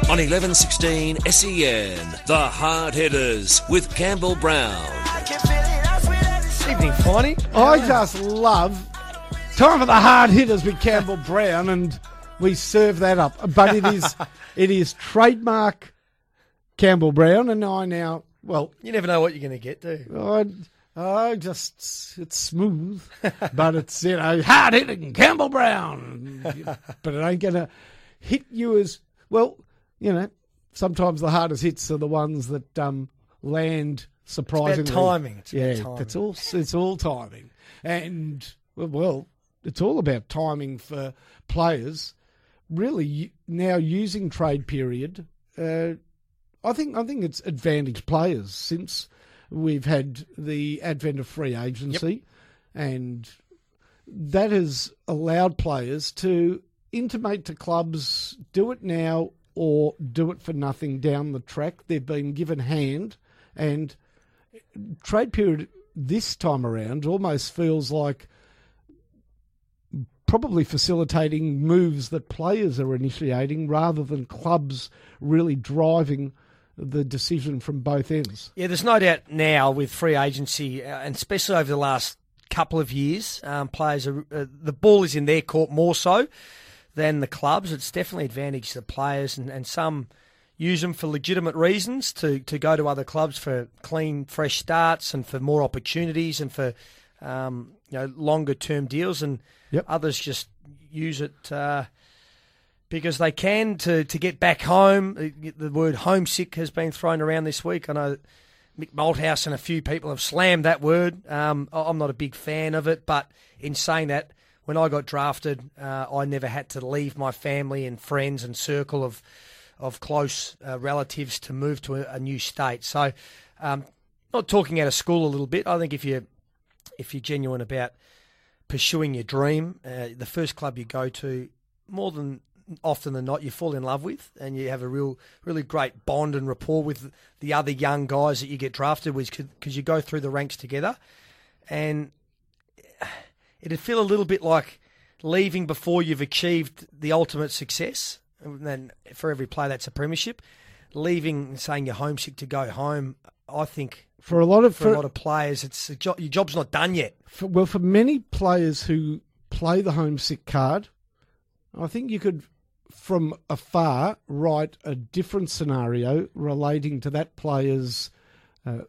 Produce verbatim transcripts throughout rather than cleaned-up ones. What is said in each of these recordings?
On eleven sixteen S E N, the Hard Hitters with Campbell Brown. Evening, Finey. I just love time for the Hard Hitters with Campbell Brown, and we serve that up. But it is it is trademark Campbell Brown, and I now, well... You never know what you're going to get, do you? I, I just, it's smooth, but it's, you know, hard-hitting Campbell Brown. But it ain't going to hit you as, well, you know, sometimes the hardest hits are the ones that um, land surprisingly. It's about timing. It's yeah, about timing. it's all, it's all timing. And, well, it's all about timing for players. Really, now using trade period, uh, I think I think it's advantaged players since we've had the advent of free agency, yep. And that has allowed players to intimate to clubs, do it now or do it for nothing down the track. They've been given hand, and trade period this time around almost feels like probably facilitating moves that players are initiating rather than clubs really driving the decision from both ends. Yeah, there's no doubt now with free agency, uh, and especially over the last couple of years, um, players are uh, the ball is in their court more so than the clubs. It's definitely advantaged the players, and, and some use them for legitimate reasons to, to go to other clubs for clean, fresh starts and for more opportunities and for um, you know longer term deals, and yep. Others just use it uh, because they can to, to get back home. The word homesick has been thrown around this week. I know Mick Malthouse and a few people have slammed that word. Um, I'm not a big fan of it, but in saying that, when I got drafted, uh, I never had to leave my family and friends and circle of of close uh, relatives to move to a, a new state. So, um, not talking out of school a little bit. I think if you if you're genuine about pursuing your dream, uh, the first club you go to, more than often than not, you fall in love with, and you have a real, really great bond and rapport with the other young guys that you get drafted with, because you go through the ranks together, and it'd feel a little bit like leaving before you've achieved the ultimate success. And then for every player, that's a premiership. Leaving, saying you're homesick to go home, I think for a lot of for, for a lot of players, it's a jo- your job's not done yet. For, well, for many players who play the homesick card, I think you could, from afar, write a different scenario relating to that player's uh,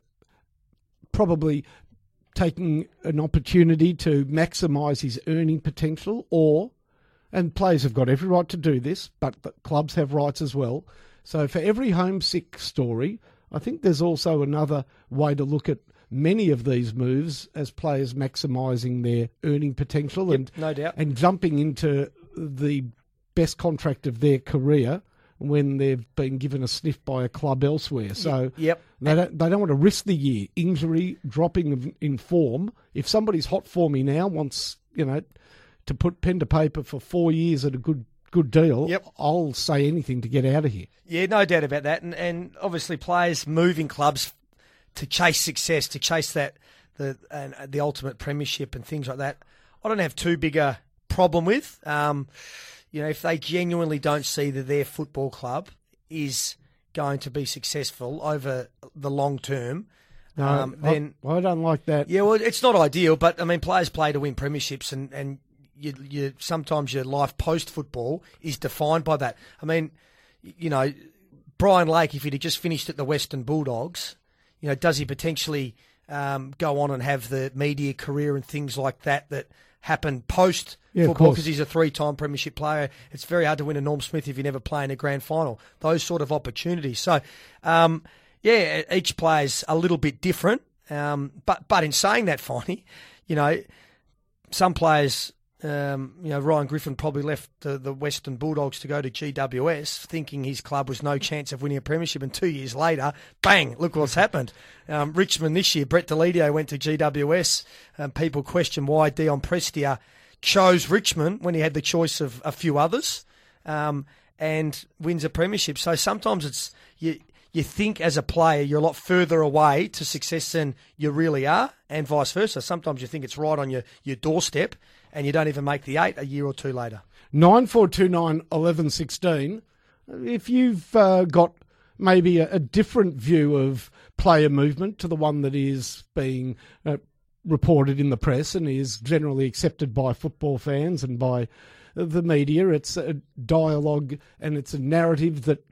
probably taking an opportunity to maximise his earning potential, or, and players have got every right to do this, but clubs have rights as well. So for every homesick story, I think there's also another way to look at many of these moves as players maximising their earning potential, yep, and no doubt, and jumping into the best contract of their career when they've been given a sniff by a club elsewhere. So yep. they don't they don't want to risk the year, injury, dropping in form. If somebody's hot for me now, wants, you know, to put pen to paper for four years at a good good deal, yep. I'll say anything to get out of here. Yeah, no doubt about that. And and obviously players moving clubs to chase success, to chase that the and the ultimate premiership and things like that, I don't have too big a problem with. Um, you know, if they genuinely don't see that their football club is going to be successful over the long term, no, um, then I, I don't like that. Yeah, well, it's not ideal, but I mean, players play to win premierships, and and you, you sometimes your life post football is defined by that. I mean, you know, Brian Lake, if he'd have just finished at the Western Bulldogs, you know, does he potentially um, go on and have the media career and things like that that happen post yeah, football, because he's a three-time premiership player? It's very hard to win a Norm Smith if you never play in a grand final. Those sort of opportunities. So, um, yeah, each player's a little bit different. Um, but but in saying that, Finey, you know, some players, um, you know, Ryan Griffin probably left the, the Western Bulldogs to go to G W S thinking his club was no chance of winning a premiership, and two years later, bang, look what's happened. Um, Richmond this year, Brett Deledio went to G W S, and people question why Dion Prestia chose Richmond when he had the choice of a few others, um, and wins a premiership. So sometimes it's you. You think as a player you're a lot further away to success than you really are, and vice versa. Sometimes you think it's right on your, your doorstep and you don't even make the eight a year or two later. nine four two nine, eleven sixteen. if you've uh, got maybe a, a different view of player movement to the one that is being uh, reported in the press and is generally accepted by football fans and by the media, it's a dialogue and it's a narrative that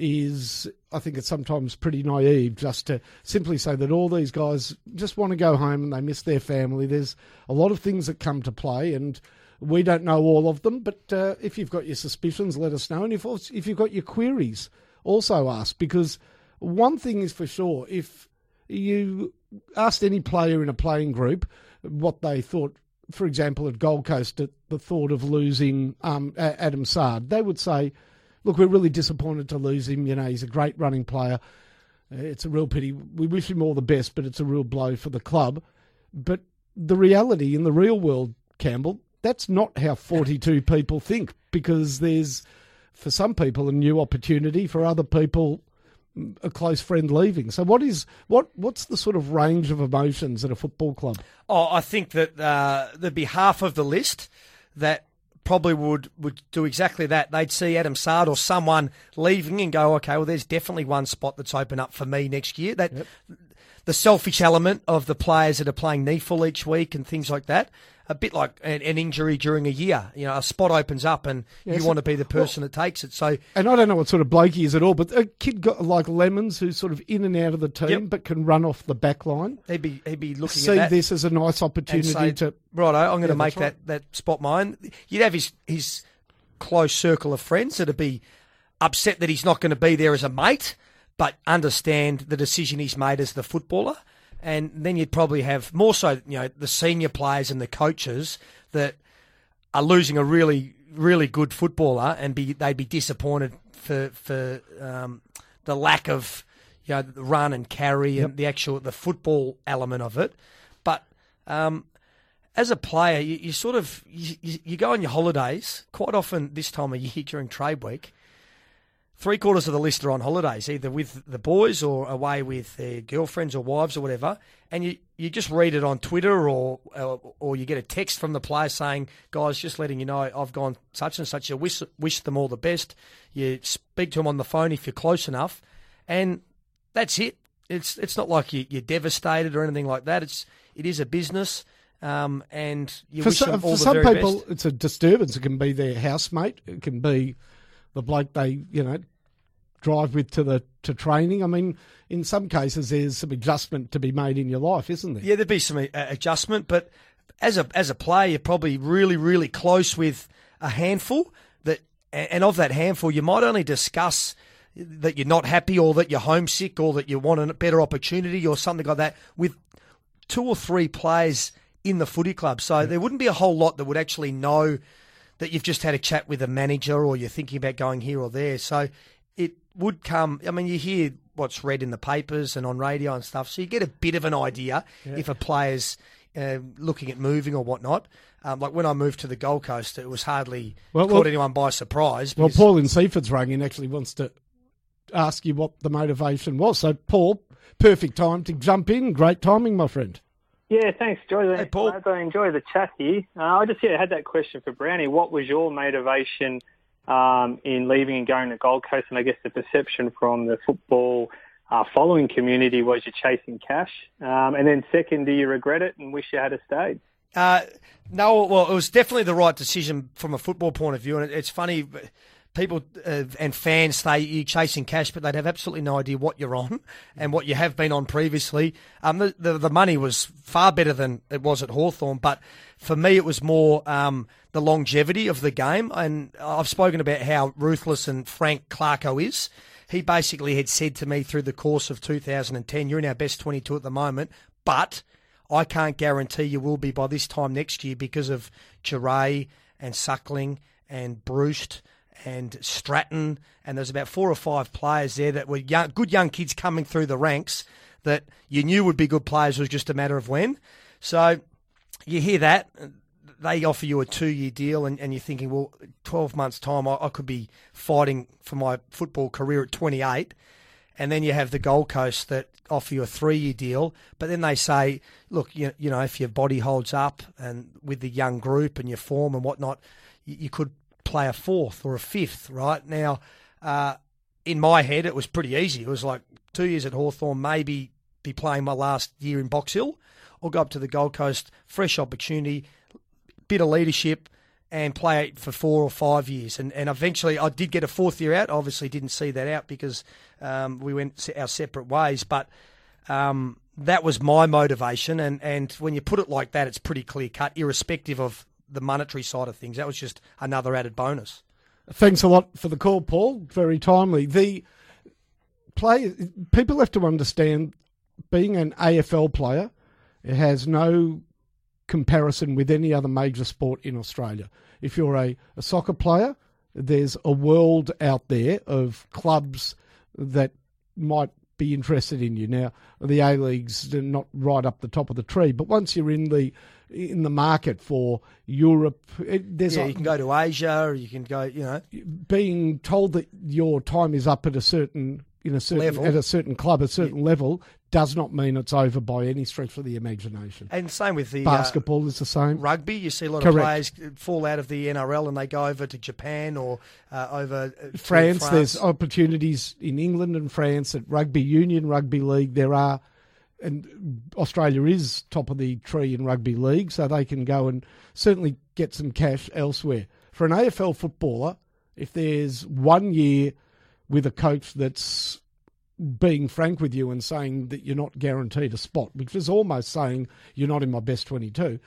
is, I think it's sometimes pretty naive just to simply say that all these guys just want to go home and they miss their family. There's a lot of things that come to play and we don't know all of them, but uh, if you've got your suspicions, let us know. And if, if you've got your queries, also ask, because one thing is for sure, if you asked any player in a playing group what they thought, for example, at Gold Coast, at the thought of losing um, Adam Saad, they would say, look, we're really disappointed to lose him. You know, he's a great running player. It's a real pity. We wish him all the best, but it's a real blow for the club. But the reality in the real world, Campbell, that's not how forty-two people think, because there's, for some people, a new opportunity, for other people, a close friend leaving. So what is what? What's the sort of range of emotions at a football club? Oh, I think that uh, there'd be half of the list that probably would, would do exactly that. They'd see Adam Saad or someone leaving and go, okay, well, there's definitely one spot that's open up for me next year. That yep. The selfish element of the players that are playing N E F L each week and things like that, a bit like an, an injury during a year. You know, a spot opens up and yeah, you so, want to be the person well, that takes it. So, and I don't know what sort of bloke he is at all, but a kid got like Lemons who's sort of in and out of the team, yep. but can run off the back line. He'd be he'd be looking See at that. See this as a nice opportunity say, to... Righto, I'm going yeah, to make right. that, that spot mine. You'd have his, his close circle of friends that'd be upset that he's not going to be there as a mate, but understand the decision he's made as the footballer. And then you'd probably have more so, you know, the senior players and the coaches that are losing a really, really good footballer, and be they'd be disappointed for for um, the lack of, you know, the run and carry yep. and the actual the football element of it. But um, as a player, you, you sort of you, you go on your holidays quite often this time of year during trade week. Three quarters of the list are on holidays, either with the boys or away with their girlfriends or wives or whatever. And you, you just read it on Twitter or, or or you get a text from the player saying, guys, just letting you know I've gone such and such. You wish, wish them all the best. You speak to them on the phone if you're close enough. And that's it. It's it's not like you, you're devastated or anything like that. It's it is a business, um, and you for wish some, them all for the some very people, best. It's a disturbance. It can be their housemate. It can be the bloke they, you know, drive with to the to training. I mean, in some cases, there's some adjustment to be made in your life, isn't there? Yeah, there'd be some uh, adjustment, but as a as a player, you're probably really, really close with a handful. That, and of that handful, you might only discuss that you're not happy or that you're homesick or that you want a better opportunity or something like that with two or three players in the footy club. So yeah. there wouldn't be a whole lot that would actually know that you've just had a chat with a manager or you're thinking about going here or there. So it would come, I mean, you hear what's read in the papers and on radio and stuff, so you get a bit of an idea yeah. if a player's uh, looking at moving or whatnot. Um, like when I moved to the Gold Coast, it was hardly well, caught well, anyone by surprise. Well, Paul in Seaford's rung in actually wants to ask you what the motivation was. So, Paul, perfect time to jump in. Great timing, my friend. Yeah, thanks, Joy. Hey, Paul. I enjoy the chat here. Uh, I just yeah, had that question for Brownie. What was your motivation um, in leaving and going to Gold Coast? And I guess the perception from the football uh, following community was you're chasing cash. Um, and then second, do you regret it and wish you had stayed? Uh, no, well, it was definitely the right decision from a football point of view. And it's funny, people uh, and fans say you're chasing cash, but they'd have absolutely no idea what you're on and what you have been on previously. Um, the, the, the money was far better than it was at Hawthorn, but for me it was more um, the longevity of the game. And I've spoken about how ruthless and frank Clarko is. He basically had said to me through the course of two thousand ten, you're in our best twenty-two at the moment, but I can't guarantee you will be by this time next year because of Giray and Suckling and Bruce and Stratton, and there's about four or five players there that were young, good young kids coming through the ranks that you knew would be good players. It was just a matter of when. So you hear that. They offer you a two-year deal, and, and you're thinking, well, twelve months' time, I, I could be fighting for my football career at twenty-eight. And then you have the Gold Coast that offer you a three-year deal, but then they say, look, you, you know, if your body holds up and with the young group and your form and whatnot, you, you could play a fourth or a fifth, right? Now, uh, in my head, it was pretty easy. It was like two years at Hawthorn, maybe be playing my last year in Box Hill, or go up to the Gold Coast, fresh opportunity, bit of leadership, and play it for four or five years. And and eventually I did get a fourth year out. Obviously didn't see that out because um, we went our separate ways. But um, that was my motivation. And, and when you put it like that, it's pretty clear cut, irrespective of the monetary side of things. That was just another added bonus. Thanks a lot for the call, Paul. Very timely. The play, people have to understand, being an A F L player, it has no comparison with any other major sport in Australia. If you're a, a soccer player, there's a world out there of clubs that might be interested in you. Now, the A-League's not right up the top of the tree, but once you're in the in the market for Europe, it, there's yeah, a, you can go to Asia, or you can go, you know, being told that your time is up at a certain in a certain level. at a certain club, a certain yeah. level, does not mean it's over by any stretch of the imagination. And same with the basketball uh, is the same. Rugby, you see a lot Correct. of players fall out of the N R L and they go over to Japan or uh, over to France. France. There's opportunities in England and France at rugby union, rugby league. There are, and Australia is top of the tree in rugby league, so they can go and certainly get some cash elsewhere. For an A F L footballer, if there's one year with a coach that's being frank with you and saying that you're not guaranteed a spot, which is almost saying you're not in my best twenty-two,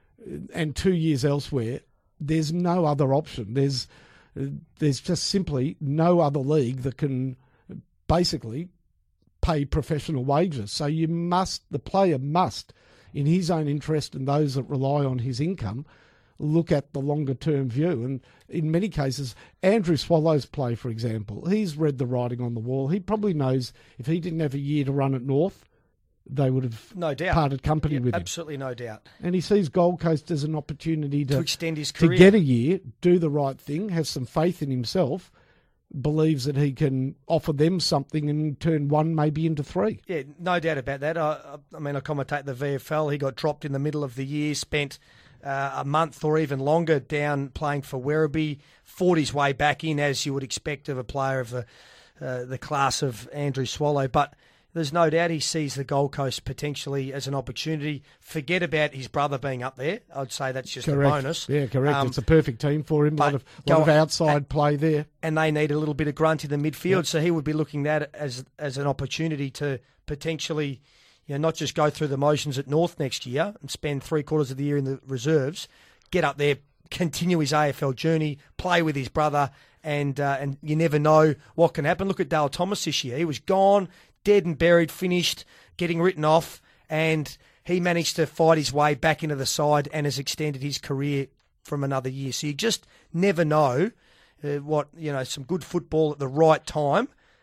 and two years elsewhere, there's no other option. There's there's just simply no other league that can basically pay professional wages. So you must, the player must, in his own interest and those that rely on his income, look at the longer term view. And in many cases, Andrew Swallow's play, for example, he's read the writing on the wall. He probably knows if he didn't have a year to run at North, they would have no doubt parted company yeah, with him. Absolutely no doubt. And he sees Gold Coast as an opportunity to, to extend his career, to get a year, do the right thing, have some faith in himself, believes that he can offer them something and turn one maybe into three. Yeah, no doubt about that. I, I mean, I commentate the V F L. He got dropped in the middle of the year, spent uh, a month or even longer down playing for Werribee, fought his way back in, as you would expect of a player of the, uh, the class of Andrew Swallow. But there's no doubt he sees the Gold Coast potentially as an opportunity. Forget about his brother being up there. I'd say that's just correct. a bonus. Yeah, correct. Um, it's a perfect team for him. A lot of, lot of outside and, play there. And they need a little bit of grunt in the midfield, yep. so he would be looking at it as as an opportunity to potentially, you know, not just go through the motions at North next year and spend three quarters of the year in the reserves, get up there, continue his A F L journey, play with his brother, and uh, and you never know what can happen. Look at Dale Thomas this year. He was gone, dead and buried, finished, getting written off, and he managed to fight his way back into the side and has extended his career from another year. So you just never know uh, what, you know, some good football at the right time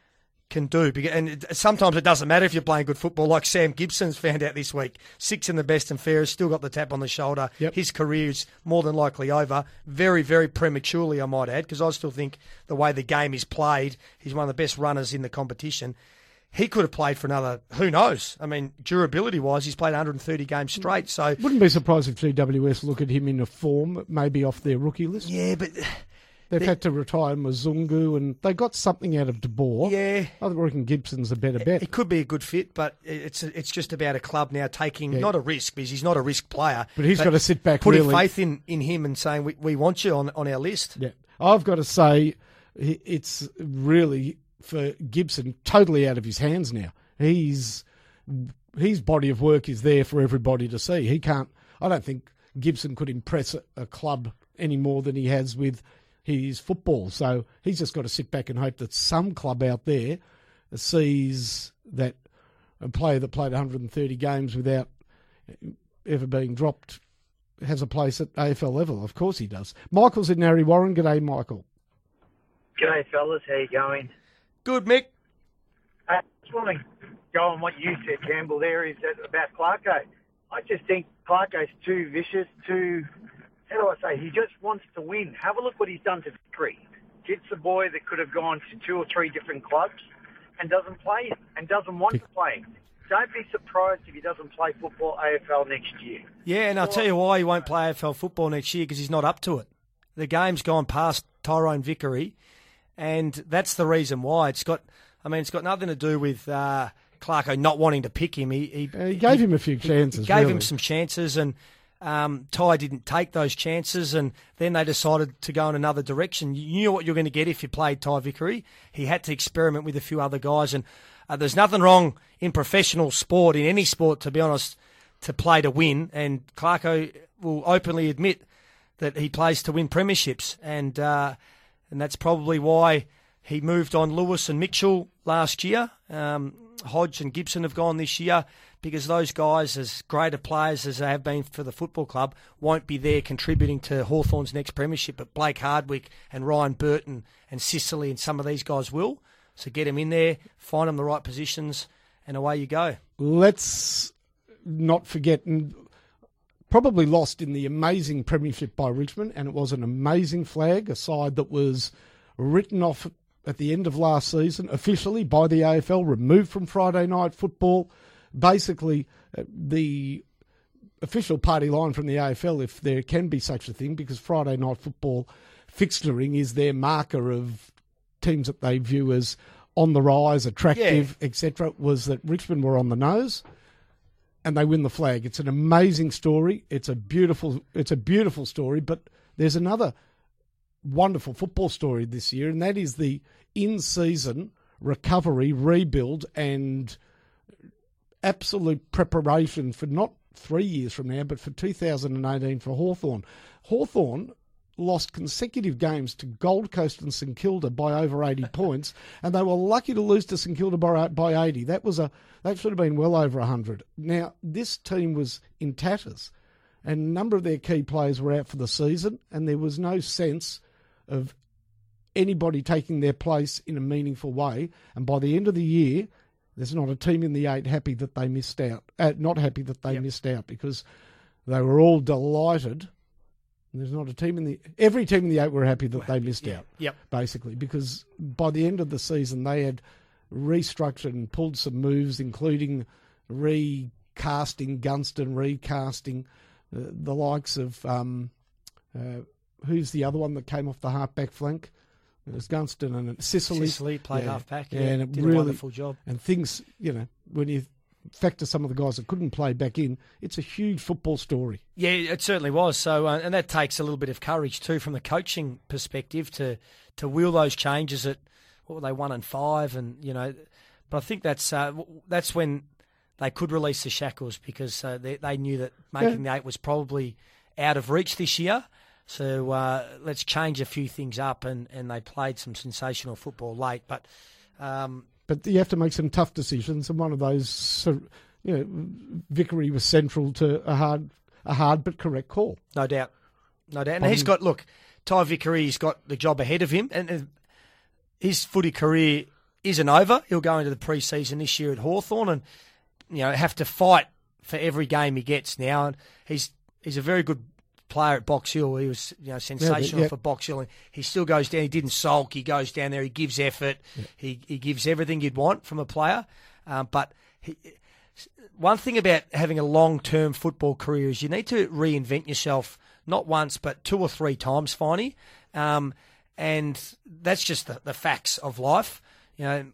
can do. And it, sometimes it doesn't matter if you're playing good football, like Sam Gibson's found out this week. Six in the best and fairest, still got the tap on the shoulder. Yep. His career's more than likely over. Very, very prematurely, I might add, because I still think the way the game is played, he's one of the best runners in the competition. He could have played for another, who knows? I mean, durability-wise, he's played one hundred thirty games straight. So wouldn't be surprised if G W S look at him in a form, maybe off their rookie list. Yeah, but they've had to retire Mzungu, and they got something out of De Boer. Yeah, I reckon Gibson's a better bet. It could be a good fit, but it's it's just about a club now taking yeah. not a risk, because he's not a risk player. But he's but got to sit back, putting really. faith in, in him and saying we we want you on on our list. Yeah, I've got to say, it's really for Gibson totally out of his hands now. He's his body of work is there for everybody to see. He can't. I don't think Gibson could impress a, a club any more than he has with his football. So he's just got to sit back and hope that some club out there sees that a player that played one hundred thirty games without ever being dropped has a place at A F L level. Of course he does. Michael's in Narre Warren. G'day, Michael. G'day, fellas. How you going? Good, Mick. I just want to go on what you said, Campbell, there, is that about Clarko. I just think Clarko's too vicious, too, how do I say, he just wants to win. Have a look what he's done to Vickery. Kid's a boy that could have gone to two or three different clubs and doesn't play and doesn't want to play. Don't be surprised if he doesn't play football A F L next year. Yeah, and I'll tell you why he won't play A F L football next year, because he's not up to it. The game's gone past Tyrone Vickery, and that's the reason why. It's got, I mean, it's got nothing to do with uh, Clarko not wanting to pick him. He, he, uh, he gave he, him a few chances. He gave really. him some chances, and um, Ty didn't take those chances, and then they decided to go in another direction. You knew what you were going to get if you played Ty Vickery. He had to experiment with a few other guys, and uh, there's nothing wrong in professional sport, in any sport, to be honest, to play to win, and Clarko will openly admit that he plays to win premierships, and uh, and that's probably why he moved on Lewis and Mitchell last year. Um, Hodge and Gibson have gone this year because those guys, as greater players as they have been for the football club, won't be there contributing to Hawthorn's next premiership, but Blake Hardwick and Ryan Burton and Sicily and some of these guys will. So get them in there, find them the right positions, and away you go. Let's not forget, and probably lost in the amazing premiership by Richmond, and it was an amazing flag, a side that was written off at the end of last season officially by the A F L, removed from Friday night football. Basically, uh, the official party line from the A F L, if there can be such a thing, because Friday night football fixturing is their marker of teams that they view as on the rise, attractive, yeah. et cetera, was that Richmond were on the nose. And they win the flag. It's an amazing story. It's a beautiful, it's a beautiful story. But there's another wonderful football story this year, and that is the in-season recovery, rebuild, and absolute preparation for not three years from now, but for two thousand eighteen for Hawthorn. Hawthorn lost consecutive games to Gold Coast and St Kilda by over eighty points, and they were lucky to lose to St Kilda by, by eighty. That was a that should have been well over one hundred. Now, this team was in tatters, and a number of their key players were out for the season, and there was no sense of anybody taking their place in a meaningful way. And by the end of the year, there's not a team in the eight happy that they missed out. Uh, not happy that they yep. missed out, because they were all delighted. There's not a team in the... Every team in the eight were happy that we're they happy. missed yeah. out, yep. basically, because by the end of the season, they had restructured and pulled some moves, including recasting Gunston, recasting uh, the likes of... Um, uh, who's the other one that came off the half-back flank? It was Gunston and Sicily. Sicily played yeah. half-back, yeah, and it did really, a wonderful job. And things, you know, when you... factor some of the guys that couldn't play back in, it's a huge football story. Yeah, it certainly was. So, uh, and that takes a little bit of courage too, from the coaching perspective, to to wheel those changes at what were they one and five, and you know, but I think that's uh, that's when they could release the shackles, because uh, they they knew that making yeah. the eight was probably out of reach this year. So uh, let's change a few things up, and, and they played some sensational football late, but. Um, But you have to make some tough decisions, and one of those, you know, Vickery was central to a hard, a hard but correct call. No doubt, no doubt. And he's got, look, Ty Vickery's got the job ahead of him, and his footy career isn't over. He'll go into the pre-season this year at Hawthorn, and you know, have to fight for every game he gets now. And he's he's a very good player at Box Hill. He was, you know, sensational yeah, yeah. for Box Hill, and he still goes down. He didn't sulk. He goes down there. He gives effort. Yeah. He he gives everything you'd want from a player. Um, but he, one thing about having a long-term football career is you need to reinvent yourself, not once but two or three times, Finey. Um, and that's just the, the facts of life. You know,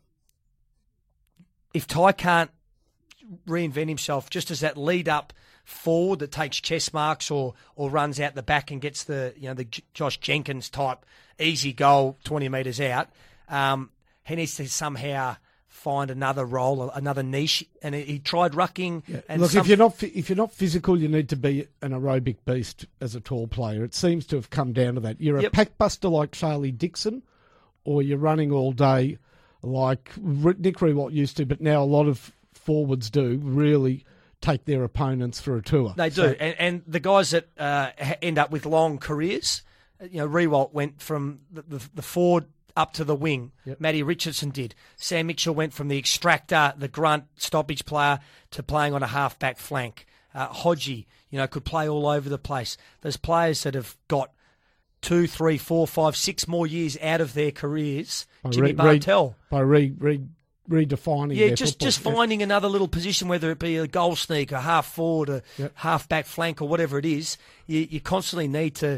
if Ty can't reinvent himself just as that lead up forward that takes chest marks, or or runs out the back and gets the, you know, the Josh Jenkins type easy goal twenty metres out, um, he needs to somehow find another role, another niche. And he, he tried rucking. Yeah. And Look, some... if you're not if you're not physical, you need to be an aerobic beast as a tall player. It seems to have come down to that. You're a yep. pack buster like Charlie Dixon, or you're running all day like Nick Rewalt used to. But now a lot of forwards do really take their opponents for a tour. They do, so, and, and the guys that uh, end up with long careers, you know, Rewalt went from the, the, the forward up to the wing. Yep. Matty Richardson did. Sam Mitchell went from the extractor, the grunt stoppage player, to playing on a half-back flank. Uh, Hodgie, you know, could play all over the place. There's players that have got two, three, four, five, six more years out of their careers. By Jimmy re, Bartell. By re, re, redefining yeah, their just football. just finding yeah. another little position, whether it be a goal sneak, a half forward, a yep. half back flank, or whatever it is. You, you constantly need to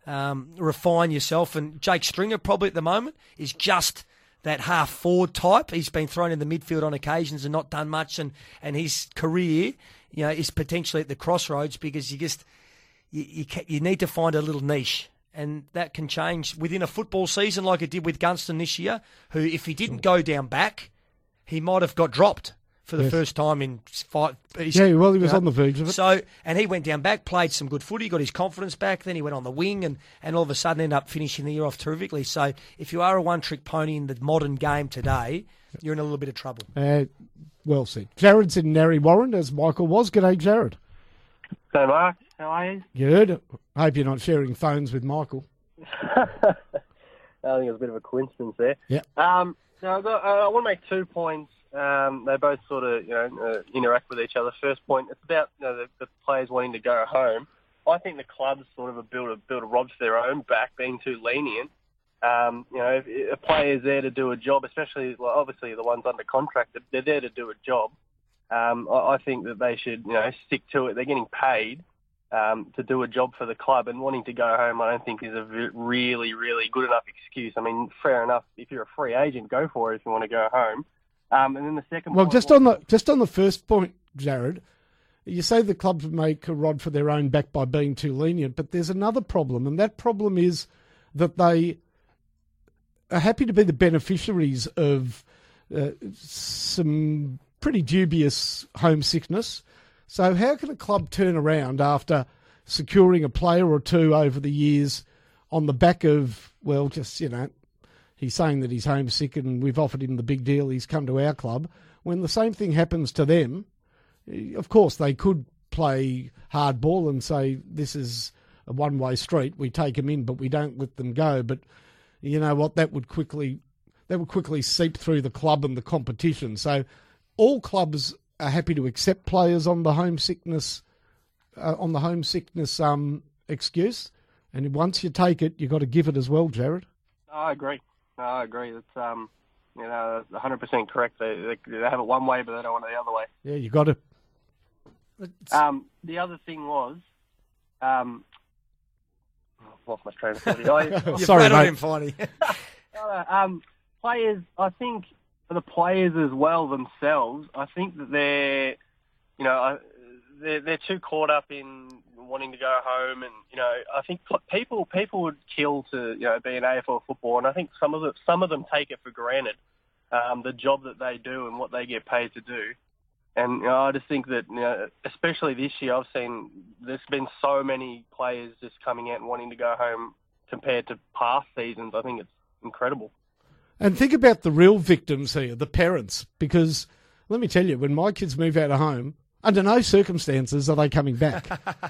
um, refine yourself. And Jake Stringer probably at the moment is just that half forward type. He's been thrown in the midfield on occasions and not done much, and, and his career, you know, is potentially at the crossroads because you just you you, ca- you need to find a little niche, and that can change within a football season, like it did with Gunston this year. Who, if he didn't go down back, he might have got dropped for the Yes. first time in five. Yeah, well, he was you know, on the verge of it. So, and he went down back, played some good footy, got his confidence back. Then he went on the wing, and, and all of a sudden ended up finishing the year off terrifically. So, if you are a one-trick pony in the modern game today, you're in a little bit of trouble. Uh, well said. Jared's in Narry Warren, as Michael was. G'day, Jared. So, Mark, how are you? Good. Hope you're not sharing phones with Michael. I think it was a bit of a coincidence there. Yeah. Um, now I've got, uh, I want to make two points. Um, they both sort of, you know, uh, interact with each other. First point, it's about, you know, the, the players wanting to go home. I think the clubs sort of have built a, built a rod for their own back, being too lenient. Um, you know, if, if a player's there to do a job, especially, well, obviously the ones under contract, they're there to do a job. Um, I, I think that they should, you know, stick to it. They're getting paid um, to do a job for the club, and wanting to go home, I don't think is a v- really, really good enough excuse. I mean, fair enough. If you're a free agent, go for it if you want to go home. Um, and then the second Well, point just was, on the just on the first point, Jared, you say the clubs make a rod for their own back by being too lenient, but there's another problem, and that problem is that they are happy to be the beneficiaries of uh, some pretty dubious homesickness. So how can a club turn around after securing a player or two over the years on the back of, well, just, you know, he's saying that he's homesick and we've offered him the big deal, he's come to our club, when the same thing happens to them? Of course, they could play hardball and say, this is a one-way street, we take them in, but we don't let them go. But you know what, that would quickly that would quickly seep through the club and the competition. So all clubs are happy to accept players on the homesickness uh, on the homesickness um, excuse, and once you take it, you've got to give it as well, Jared. I agree. No, I agree. That's um, you know, one hundred percent correct. They, they they have it one way, but they don't want it the other way. Yeah, you got to. Um, the other thing was, um, I've lost my train of thought. I- You Sorry, rattled mate. him, Finey. Uh, um, players, I think the players as well themselves, I think that they're, you know, uh, they're, they're too caught up in wanting to go home, and you know, I think people people would kill to, you know, be an A F L football, and I think some of the, some of them take it for granted, um, the job that they do and what they get paid to do. And you know, I just think that, you know, especially this year, I've seen there's been so many players just coming out and wanting to go home compared to past seasons. I think it's incredible. And think about the real victims here, the parents, because let me tell you, when my kids move out of home, under no circumstances are they coming back.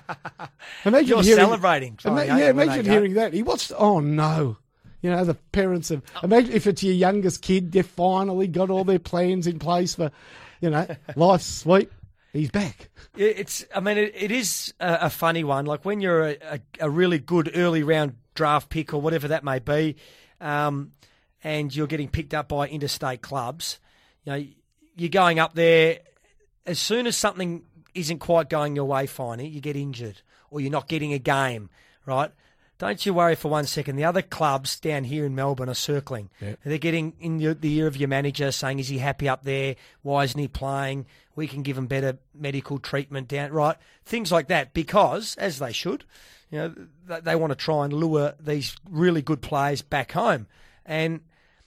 Imagine You're hearing, celebrating. Ima- Sorry, yeah, when they imagine go. hearing that. He wants. Oh no, you know the parents have. Imagine if it's your youngest kid, they've finally got all their plans in place for, you know, life's sweet. He's back. It's. I mean, it, it is a, a funny one. Like when you're a, a, a really good early round draft pick or whatever that may be, um, and you're getting picked up by interstate clubs, you know, you're going up there. As soon as something isn't quite going your way, Finey, you get injured or you're not getting a game, right? Don't you worry for one second. The other clubs down here in Melbourne are circling. Yep. They're getting in the, the ear of your manager saying, is he happy up there? Why isn't he playing? We can give him better medical treatment down, right? Things like that, because, as they should, you know, they, they want to try and lure these really good players back home. And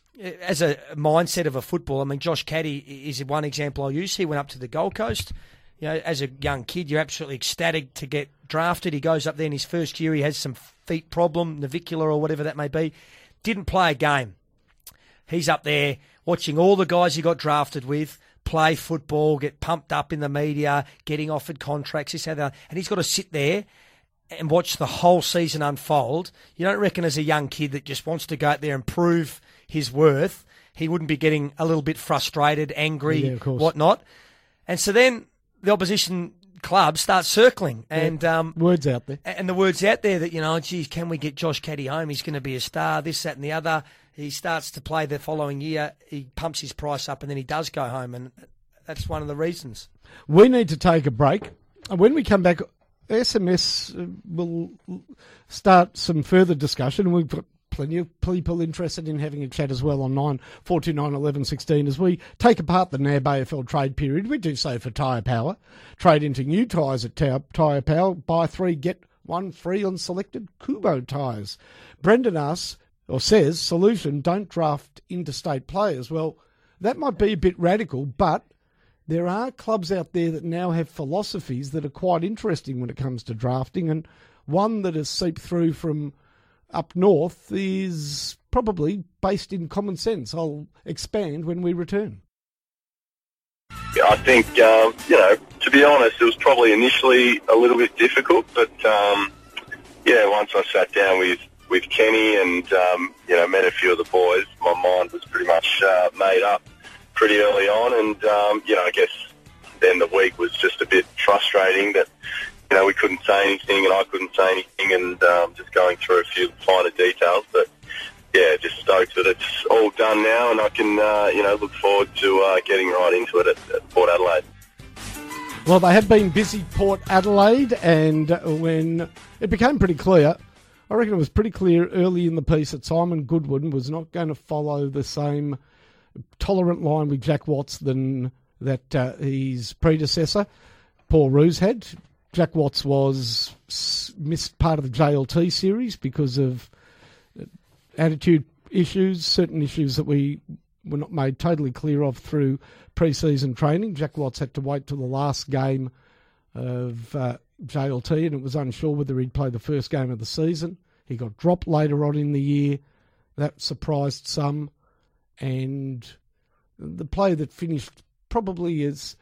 as a mindset of a football, I mean, Josh Caddy is one example I'll use. He went up to the Gold Coast. You know, as a young kid, you're absolutely ecstatic to get drafted. He goes up there in his first year. He has some feet problem, navicular or whatever that may be. Didn't play a game. He's up there watching all the guys he got drafted with play football, get pumped up in the media, getting offered contracts, this and that. And he's got to sit there and watch the whole season unfold. You don't reckon as a young kid that just wants to go out there and prove his worth, he wouldn't be getting a little bit frustrated, angry, Yeah, of course. whatnot. And so then the opposition clubs start circling, and um, Words out there. and the word's out there that, you know, geez, can we get Josh Caddy home? He's going to be a star, this, that, and the other. He starts to play the following year. He pumps his price up, and then he does go home, and that's one of the reasons. We need to take a break. And when we come back, S M S will start some further discussion. We've got plenty of people interested in having a chat as well on nine four two nine eleven one six as we take apart the N A B A F L trade period. We do so for Tyre Power. Trade into new tyres at Tyre Power. Buy three, get one free on selected Kubo tyres. Brendan asks, or says, solution, don't draft interstate players. Well, that might be a bit radical, but there are clubs out there that now have philosophies that are quite interesting when it comes to drafting, and one that has seeped through from up north is probably based in common sense. I'll expand when we return. Yeah, I think, um, you know, to be honest, it was probably initially a little bit difficult, but, um, yeah, once I sat down with, with Kenny and, um, you know, met a few of the boys, my mind was pretty much uh, made up pretty early on, and, um, you know, I guess then the week was just a bit frustrating that, you know, we couldn't say anything and I couldn't say anything, and um, just going through a few finer details. But, yeah, just stoked that it's all done now, and I can, uh, you know, look forward to uh, getting right into it at, at Port Adelaide. Well, they have been busy, Port Adelaide, and when it became pretty clear, I reckon it was pretty clear early in the piece that Simon Goodwin was not going to follow the same tolerant line with Jack Watts than that uh, his predecessor, Paul Roos, had. Jack Watts was missed part of the J L T series because of attitude issues, certain issues that we were not made totally clear of through pre-season training. Jack Watts had to wait till the last game of uh, J L T, and it was unsure whether he'd play the first game of the season. He got dropped later on in the year. That surprised some. And the player that finished probably as,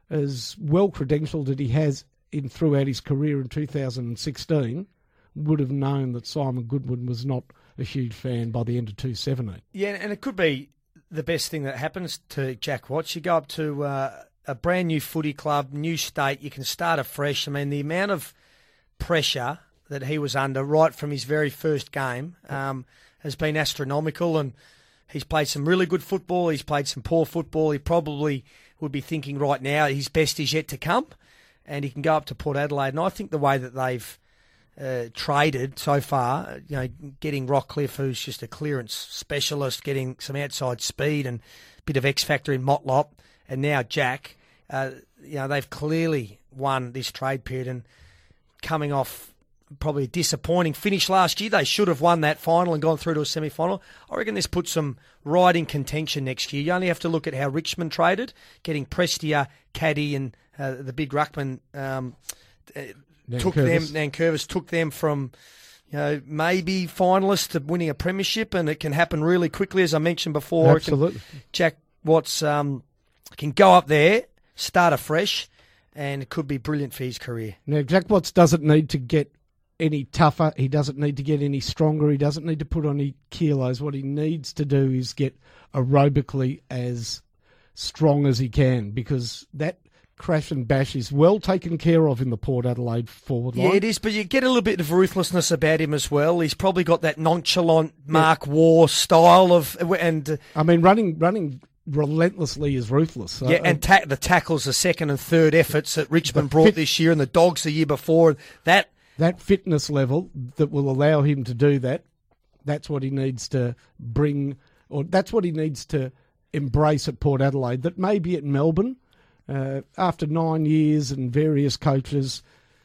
as well-credentialed as he has in throughout his career in two thousand sixteen would have known that Simon Goodwin was not a huge fan by the end of two seventeen. Yeah, and it could be the best thing that happens to Jack Watts. You go up to uh, a brand new footy club, new state, you can start afresh. I mean, the amount of pressure that he was under right from his very first game um, has been astronomical, and he's played some really good football, he's played some poor football. He probably would be thinking right now his best is yet to come, and he can go up to Port Adelaide. And I think the way that they've uh, traded so far, you know, getting Rockcliffe, who's just a clearance specialist, getting some outside speed and a bit of X factor in Motlop, and now Jack, uh, you know, they've clearly won this trade period, and coming off probably a disappointing finish last year. They should have won that final and gone through to a semi-final. I reckon this puts them right in contention next year. You only have to look at how Richmond traded, getting Prestia, Caddy, and uh, the big ruckman um, uh, took them. Nankervis took them from, you know, maybe finalists to winning a premiership, and it can happen really quickly, as I mentioned before. Absolutely. Can, Jack Watts um, can go up there, start afresh, and it could be brilliant for his career. Now, Jack Watts doesn't need to get any tougher. He doesn't need to get any stronger. He doesn't need to put on any kilos. What he needs to do is get aerobically as strong as he can, because that crash and bash is well taken care of in the Port Adelaide forward line. Yeah, it is, but you get a little bit of ruthlessness about him as well. He's probably got that nonchalant Mark yeah. Waugh style of, and uh, I mean, running running relentlessly is ruthless. Yeah, and ta- the tackles, the second and third efforts that Richmond brought fit- this year, and the Dogs the year before, that. That fitness level that will allow him to do that, that's what he needs to bring, or that's what he needs to embrace at Port Adelaide. That maybe at Melbourne, uh, after nine years and various coaches,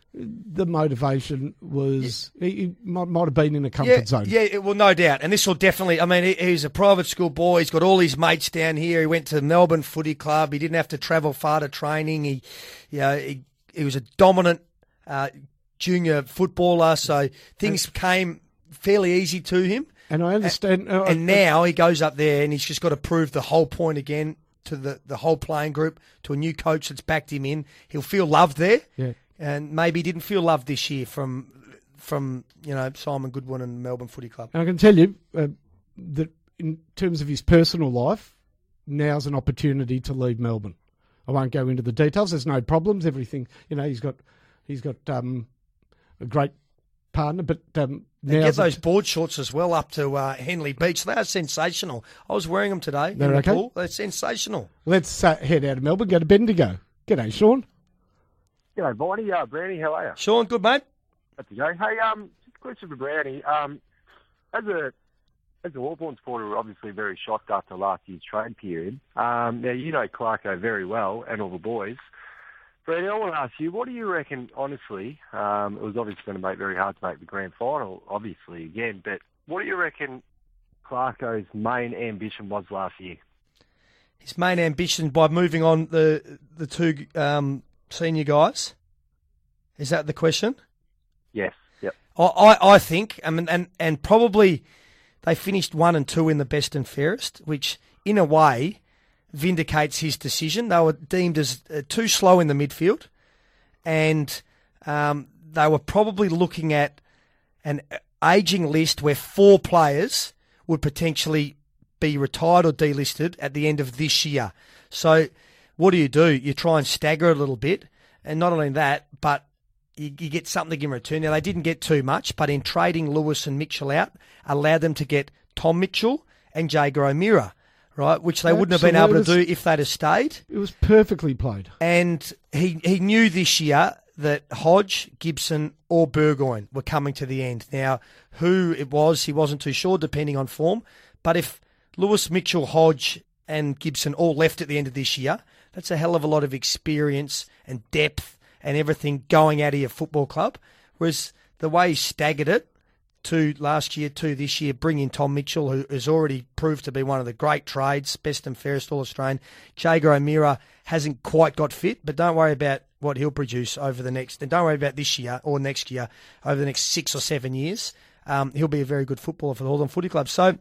the motivation was, yeah. he, he might, might have been in a comfort yeah, zone. Yeah, well, no doubt. And this will definitely, I mean, he, he's a private school boy. He's got all his mates down here. He went to Melbourne Footy Club. He didn't have to travel far to training. He, you know, he, he was a dominant uh junior footballer, so things came fairly easy to him. And I understand. And, uh, and now he goes up there and he's just got to prove the whole point again to the, the whole playing group, to a new coach that's backed him in. He'll feel loved there. Yeah. And maybe he didn't feel loved this year from, from you know, Simon Goodwin and Melbourne Footy Club. And I can tell you uh, that in terms of his personal life, now's an opportunity to leave Melbourne. I won't go into the details. There's no problems. Everything, you know, he's got, he's got, um, a great partner, but um, now get those board shorts as well up to uh, Henley Beach. They are sensational. I was wearing them today. They're in the okay. Pool. They're sensational. Let's uh, head out of Melbourne. Go to Bendigo. G'day, Sean. G'day, Viney. Uh, Brownie, how are you? Sean, good, mate? That's okay. Hey, um, just a question for Brownie. Um, as a as a Hawthorn supporter, we're obviously very shocked after last year's trade period. Um, now, you know Clarko very well and all the boys. Brownie, I want to ask you, what do you reckon, honestly, um, it was obviously going to make very hard to make the grand final, obviously, again, but what do you reckon Clarko's main ambition was last year? His main ambition by moving on the the two um, senior guys? Is that the question? Yes, yep. I, I, I think, I mean, and, and probably they finished one and two in the best and fairest, which in a way vindicates his decision. They were deemed as uh, too slow in the midfield, and um, they were probably looking at an ageing list where four players would potentially be retired or delisted at the end of this year. So what do you do? You try and stagger a little bit, and not only that, but you, you get something in return. Now, they didn't get too much, but in trading Lewis and Mitchell out, allowed them to get Tom Mitchell and Jaeger O'Meara, right, which they wouldn't have been able to do if they'd have stayed. It was perfectly played. And he, he knew this year that Hodge, Gibson or Burgoyne were coming to the end. Now, who it was, he wasn't too sure, depending on form. But if Lewis, Mitchell, Hodge and Gibson all left at the end of this year, that's a hell of a lot of experience and depth and everything going out of your football club. Whereas the way he staggered it, to last year, to this year, bring in Tom Mitchell, who has already proved to be one of the great trades, best and fairest All-Australian. Jaeger O'Meara hasn't quite got fit, but don't worry about what he'll produce over the next, and don't worry about this year or next year, over the next six or seven years. Um, he'll be a very good footballer for the Hawthorn Footy Club. So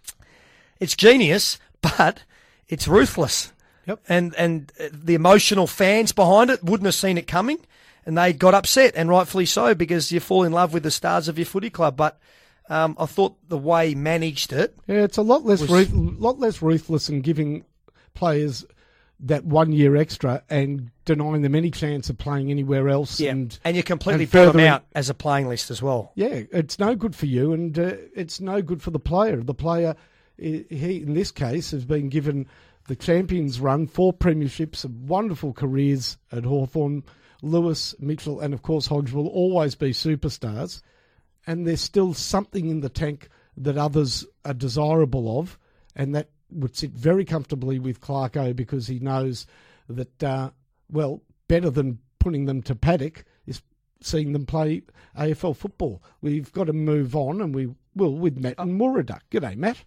it's genius, but it's ruthless. Yep. And and the emotional fans behind it wouldn't have seen it coming, and they got upset, and rightfully so, because you fall in love with the stars of your footy club. But um, I thought the way he managed it, yeah, it's a lot less was, ruth- lot less ruthless in giving players that one year extra and denying them any chance of playing anywhere else. Yeah, and and you completely and put them furthering- out as a playing list as well. Yeah, it's no good for you, and uh, it's no good for the player. The player, he in this case, has been given the Champions run, four premierships, wonderful careers at Hawthorn. Lewis, Mitchell, and of course Hodge will always be superstars, and there's still something in the tank that others are desirable of, and that would sit very comfortably with Clarko, because he knows that, uh, well, better than putting them to paddock is seeing them play A F L football. We've got to move on, and we will with Matt and Muraduck. G'day, Matt.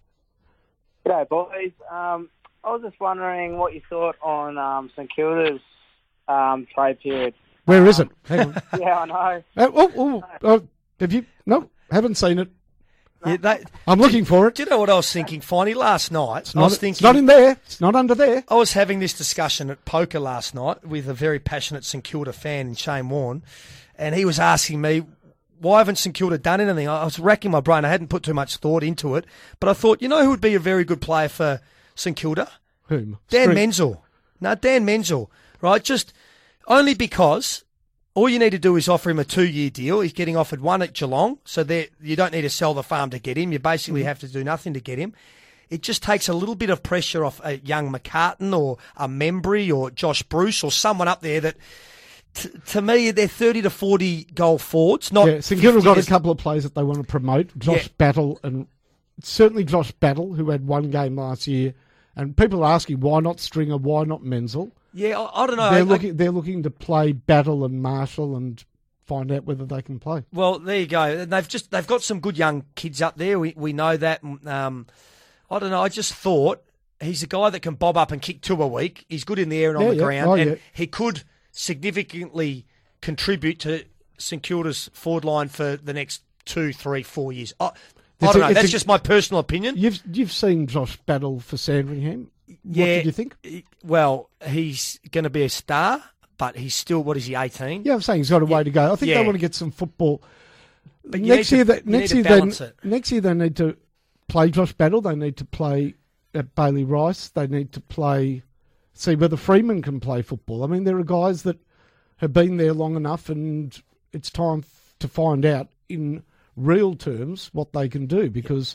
G'day, boys. Um, I was just wondering what you thought on um, St Kilda's um, trade period. Where um, is it? Hang on. Yeah, I know. Uh, oh, oh, oh, have you? No, haven't seen it. Yeah, they, I'm looking for it. do you know what I was thinking, Finey? Last night, It's I not, was thinking... it's not in there. It's not under there. I was having this discussion at poker last night with a very passionate St Kilda fan in Shane Warne, and he was asking me, why haven't St Kilda done anything? I was racking my brain. I hadn't put too much thought into it, but I thought, you know who would be a very good player for St Kilda? Whom? Dan String- Menzel. No, Dan Menzel, right? Just only because all you need to do is offer him a two-year deal. He's getting offered one at Geelong, so there you don't need to sell the farm to get him. You basically mm-hmm. have to do nothing to get him. It just takes a little bit of pressure off a young McCartan or a Membry or Josh Bruce or someone up there that, t- to me, they're thirty to forty goal forwards. Not yeah, St Kilda got a as- couple of players that they want to promote. Josh Yeah. Battle, and certainly Josh Battle, who had one game last year. And people are asking, why not Stringer, why not Menzel? Yeah, I, I don't know. They're I- looking, they're looking to play Battle and Marshall and find out whether they can play. Well, there you go. And they've just they've got some good young kids up there. We we know that. Um, I don't know. I just thought he's a guy that can bob up and kick two a week. He's good in the air and on Yeah, the yeah. ground, Oh, and yeah. he could significantly contribute to St Kilda's forward line for the next two, three, four years. I, I It's don't a- know. it's That's a- just my personal opinion. You've you've seen Josh Battle for Sandringham. What yeah. did you think? Well, he's going to be a star, but he's still, what is he, eighteen? Yeah, I'm saying he's got a way to go. I think Yeah. they want to get some football. But you next need year, to- they, you next need year, to they, balance it. next year they need to play Josh Battle. They need to play at Bailey Rice. They need to play, see whether Freeman can play football. I mean, there are guys that have been there long enough, and it's time f- to find out in real terms what they can do, because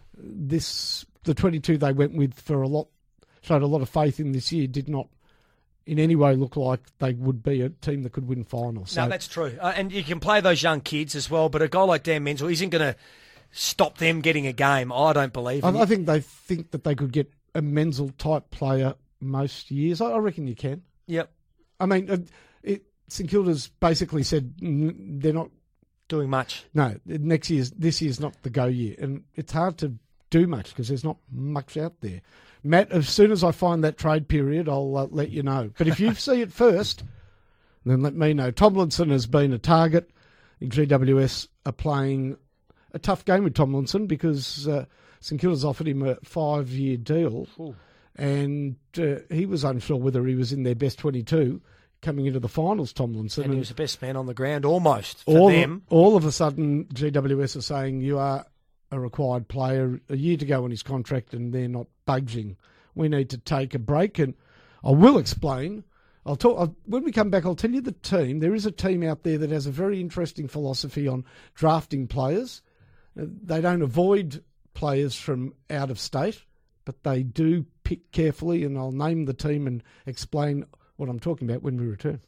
this the twenty-two they went with for a lot showed a lot of faith in this year did not in any way look like they would be a team that could win finals. So, no, that's true. Uh, and you can play those young kids as well, but a guy like Dan Menzel isn't going to stop them getting a game, I don't believe. I, I think they think that they could get a Menzel-type player most years. I, I reckon you can. Yep. I mean, uh, it, St Kilda's basically said n- they're not doing much. No, next year's this year's not the go year, and it's hard to do much because there's not much out there. Matt, as soon as I find that trade period, I'll uh, let you know. But if you see it first, then let me know. Tomlinson has been a target. The G W S are playing a tough game with Tomlinson because uh, St Kilda's offered him a five-year deal, Ooh. and uh, he was unsure whether he was in their best twenty-two coming into the finals, Tomlinson. And he was the best man on the ground almost for all them. Of, all of a sudden, G W S are saying you are a required player a year to go on his contract and they're not budging. We need to take a break, and I will explain. I'll talk I'll, when we come back. I'll tell you the team. There is a team out there that has a very interesting philosophy on drafting players. They don't avoid players from out of state, but they do pick carefully, and I'll name the team and explain what I'm talking about when we return.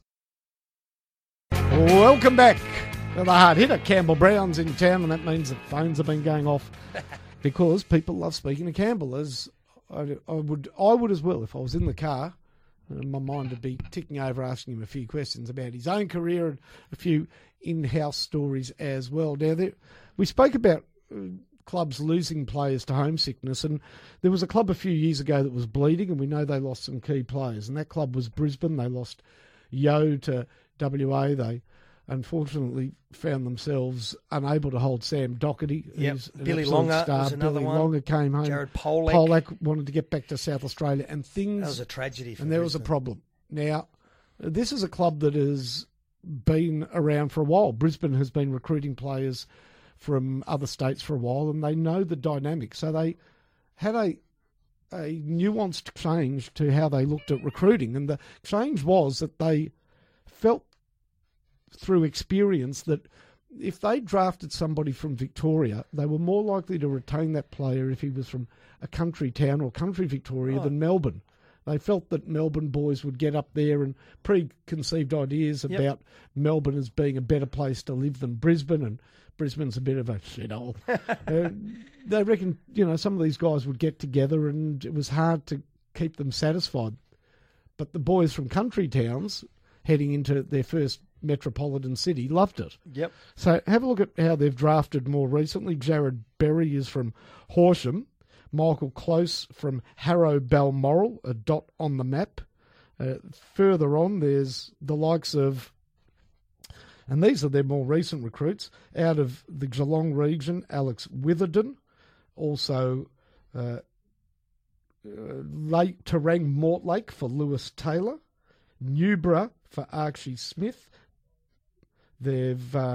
Welcome back. The hard hitter, Campbell Brown's in town, and that means the phones have been going off because people love speaking to Campbell. As I, I would, I would as well if I was in the car. My mind would be ticking over, asking him a few questions about his own career and a few in-house stories as well. Now, there, we spoke about uh, clubs losing players to homesickness, and there was a club a few years ago that was bleeding, and we know they lost some key players, and that club was Brisbane. They lost Yo to W A. They unfortunately found themselves unable to hold Sam Doherty. Yep. Who's an Billy absolute Longer star. was another Billy one. Longer came home. Jared Polak. Polak wanted to get back to South Australia, and things... That was a tragedy for And there Brisbane. was a problem. Now, this is a club that has been around for a while. Brisbane has been recruiting players from other states for a while, and they know the dynamic. So they had a a nuanced change to how they looked at recruiting, and the change was that they felt through experience that if they drafted somebody from Victoria, they were more likely to retain that player if he was from a country town or country Victoria Oh. than Melbourne. They felt that Melbourne boys would get up there and preconceived ideas Yep. about Melbourne as being a better place to live than Brisbane, and Brisbane's a bit of a shithole. uh, they reckon, you know, some of these guys would get together and it was hard to keep them satisfied. But the boys from country towns heading into their first metropolitan city loved it. Yep. So have a look at how they've drafted more recently. Jared Berry is from Horsham. Michael Close from Harrow Balmoral, a dot on the map. Uh, further on, there's the likes of, and these are their more recent recruits, out of the Geelong region, Alex Witherden, also uh, uh, Lake Terang Mortlake for Lewis Taylor, Newborough for Archie Smith. They've uh,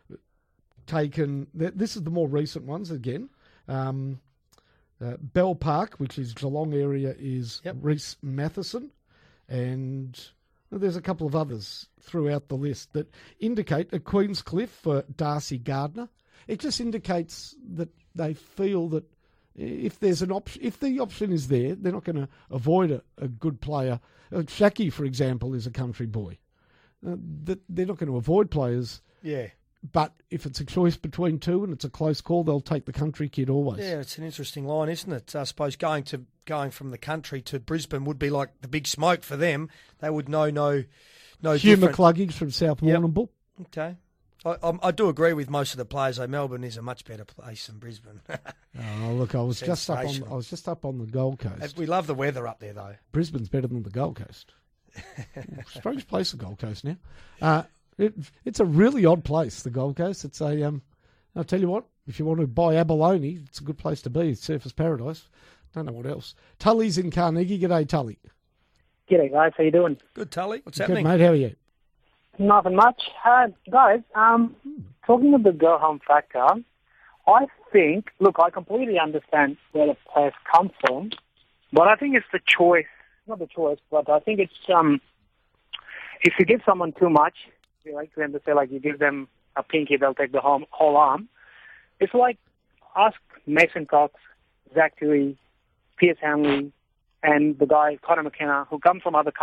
taken, this is the more recent ones again, um, Uh, Bell Park, which is Geelong area, is Yep. Reece Matheson, and there's a couple of others throughout the list that indicate a Queenscliff for Darcy Gardner. It just indicates that they feel that if there's an option, if the option is there, they're not going to avoid a, a good player. Uh, Shaki, for example, is a country boy. Uh, that they're not going to avoid players. Yeah. But if it's a choice between two and it's a close call, they'll take the country kid always. Yeah, it's an interesting line, isn't it? I suppose going to going from the country to Brisbane would be like the big smoke for them. They would know no no Hugh different. McCluggage from South Yep. Warrnambool. Okay. I, I, I do agree with most of the players, though. Melbourne is a much better place than Brisbane. Oh, look, I was just up on Sensational. I was just up on the Gold Coast. We love the weather up there, though. Brisbane's better than the Gold Coast. Strange place, the Gold Coast now. Uh, it, it's a really odd place, the Gold Coast. It's a. Um, I'll tell you what. If you want to buy abalone, it's a good place to be. It's surface paradise. Don't know what else. Tully's in Carnegie. G'day, Tully. G'day, guys. How you doing? Good, Tully. What's Good, happening? mate. How are you? Nothing much. Uh, guys, um, talking of the go home factor, I think, look, I completely understand where the players come from, but I think it's the choice, not the choice, but I think it's, um, if you give someone too much, we like them to say, like, you give them a pinky, they'll take the whole, whole arm. It's like, ask Mason Cox, Zach Tui, Pierce Hanley, and the guy, Connor McKenna, who come from other com-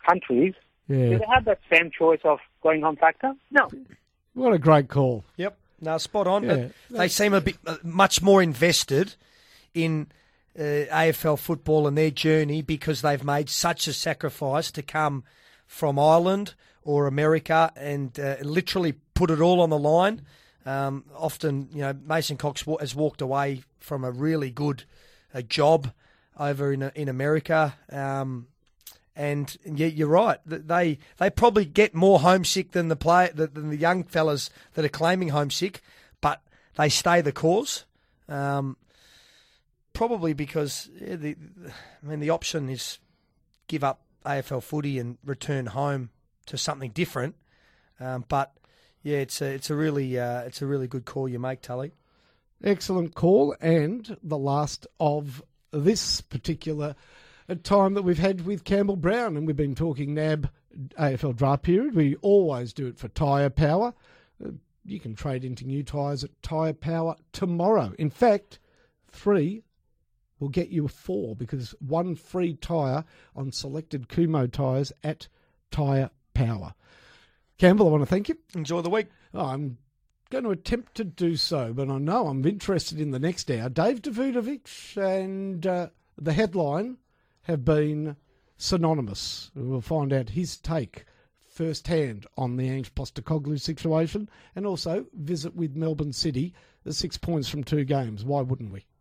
countries, Yeah. do they have that same choice of going home factor? No. What a great call. Yep. No, spot on. Yeah. But they seem a bit uh, much more invested in uh, A F L football and their journey because they've made such a sacrifice to come from Ireland or America and uh, literally put it all on the line. Um, often, you know, Mason Cox wa- has walked away from a really good uh, job over in in America. Um, And yeah, you're right. They they probably get more homesick than the play than the young fellas that are claiming homesick, but they stay the course. Um, probably because yeah, the I mean the option is give up A F L footy and return home to something different. Um, but yeah, it's a it's a really uh, it's a really good call you make, Tully. Excellent call, and the last of this particular time that we've had with Campbell Brown, and we've been talking N A B A F L draft period. We always do it for Tyre Power. Uh, you can trade into new tyres at Tyre Power tomorrow. In fact, three will get you a four because one free tyre on selected Kumho tyres at Tyre Power. Campbell, I want to thank you. Enjoy the week. Oh, I'm going to attempt to do so, but I know I'm interested in the next hour. Dave Davutovic and uh, the headline have been synonymous. We'll find out his take firsthand on the Ange Postecoglou situation and also visit with Melbourne City, the six points from two games. Why wouldn't we?